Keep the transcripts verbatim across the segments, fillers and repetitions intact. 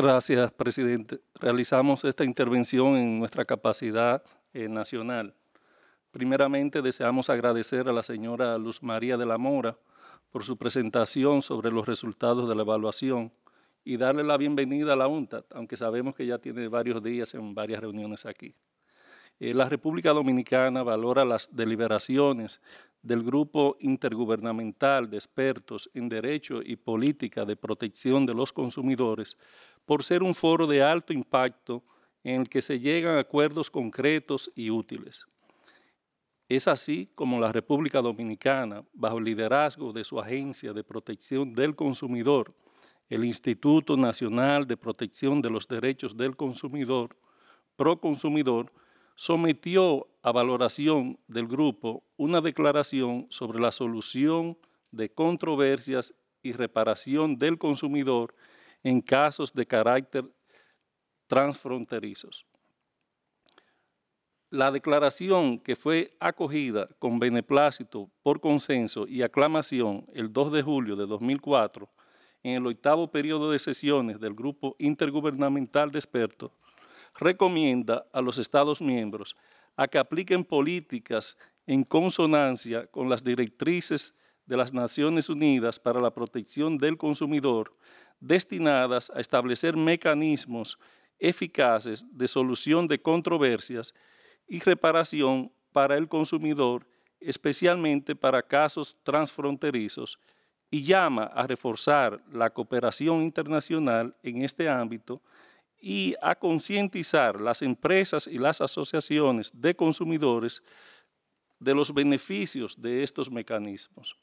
Gracias, presidente. Realizamos esta intervención en nuestra capacidad eh, nacional. Primeramente, deseamos agradecer a la señora Luz María de la Mora por su presentación sobre los resultados de la evaluación y darle la bienvenida a la UNTAD, aunque sabemos que ya tiene varios días en varias reuniones aquí. Eh, la República Dominicana valora las deliberaciones del Grupo Intergubernamental de Expertos en Derecho y Política de Protección de los Consumidores por ser un foro de alto impacto en el que se llegan a acuerdos concretos y útiles. Es así como la República Dominicana, bajo el liderazgo de su Agencia de Protección del Consumidor, el Instituto Nacional de Protección de los Derechos del Consumidor, Proconsumidor, sometió a valoración del grupo una declaración sobre la solución de controversias y reparación del consumidor en casos de carácter transfronterizos. La declaración, que fue acogida con beneplácito por consenso y aclamación el dos de julio de dos mil cuatro en el octavo periodo de sesiones del Grupo Intergubernamental de Expertos, recomienda a los Estados miembros a que apliquen políticas en consonancia con las directrices de las Naciones Unidas para la Protección del Consumidor, destinadas a establecer mecanismos eficaces de solución de controversias y reparación para el consumidor, especialmente para casos transfronterizos, y llama a reforzar la cooperación internacional en este ámbito y a concientizar las empresas y las asociaciones de consumidores de los beneficios de estos mecanismos.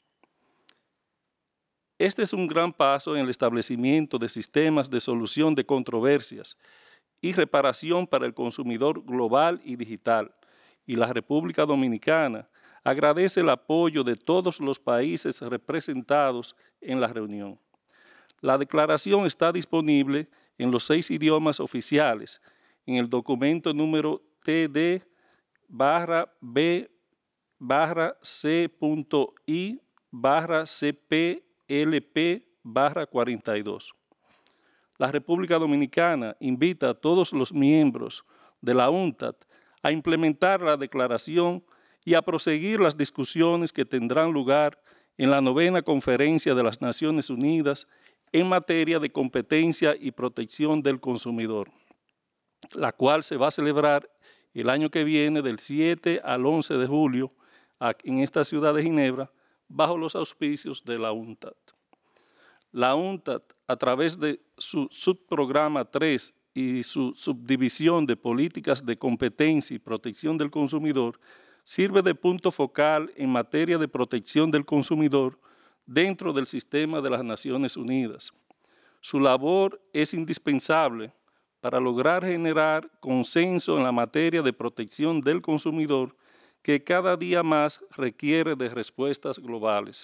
Este es un gran paso en el establecimiento de sistemas de solución de controversias y reparación para el consumidor global y digital, y la República Dominicana agradece el apoyo de todos los países representados en la reunión. La declaración está disponible en los seis idiomas oficiales en el documento número T D barra B barra C.I barra C P L P barra cuarenta y dos. La República Dominicana invita a todos los miembros de la UNTAD a implementar la declaración y a proseguir las discusiones que tendrán lugar en la novena Conferencia de las Naciones Unidas en materia de competencia y protección del consumidor, la cual se va a celebrar el año que viene del siete al once de julio en esta ciudad de Ginebra, bajo los auspicios de la UNTAD. La UNTAD, a través de su subprograma tres y su subdivisión de políticas de competencia y protección del consumidor, sirve de punto focal en materia de protección del consumidor dentro del sistema de las Naciones Unidas. Su labor es indispensable para lograr generar consenso en la materia de protección del consumidor, que cada día más requiere de respuestas globales.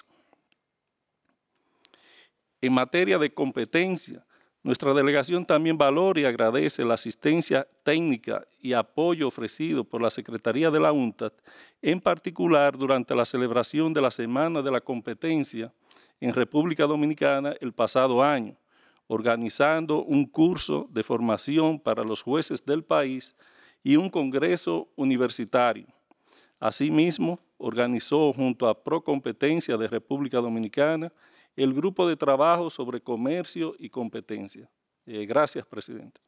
En materia de competencia, nuestra delegación también valora y agradece la asistencia técnica y apoyo ofrecido por la Secretaría de la UNTAD, en particular durante la celebración de la Semana de la Competencia en República Dominicana el pasado año, organizando un curso de formación para los jueces del país y un congreso universitario. Asimismo, organizó junto a Procompetencia de República Dominicana el grupo de trabajo sobre comercio y competencia. Eh, gracias, presidente.